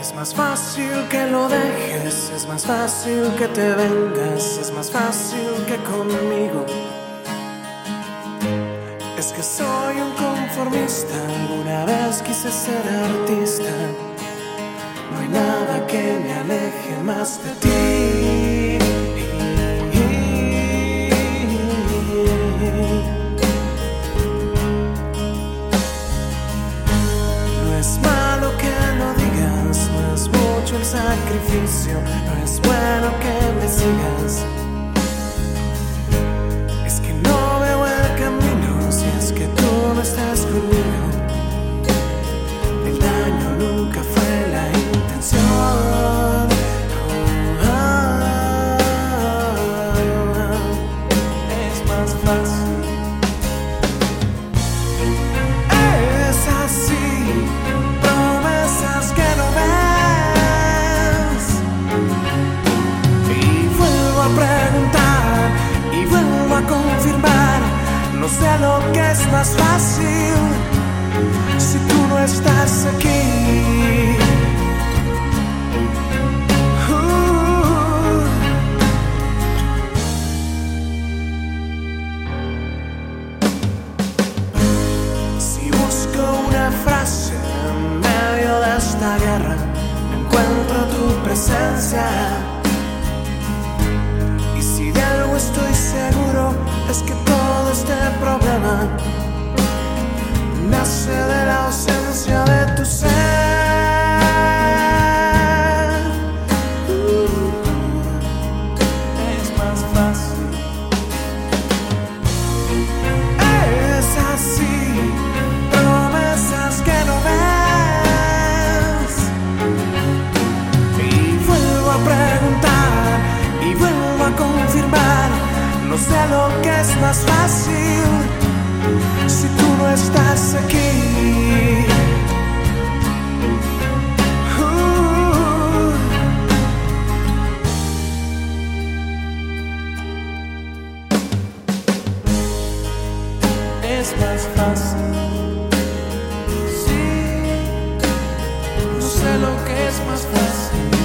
Es más fácil que lo dejes, es más fácil que te vengas, es más fácil que conmigo. Es que soy un conformista, alguna vez quise ser artista. No hay nada que me aleje más de ti. No es malo que lo digas, no es mucho el sacrificio, no es bueno que me sigas. Es que no veo el camino si es que tú no estás conmigo. El daño nunca fue la intención. Es más fácil. Es así, promesas que no ves. Y vuelvo a preguntar y vuelvo a confirmar. No sé lo que es más fácil si tú no estás aquí. Si busco una frase en medio de esta guerra, encuentro tu presencia. Y si de algo estoy seguro es que todo este problema nace de la ausencia de tu ser. Es más fácil. Es así, promesas que no ves. Y vuelvo a preguntar y vuelvo a confirmar. No sé lo que es más fácil si tú no estás aquí. Es más fácil. Sí, no sé lo que es más fácil.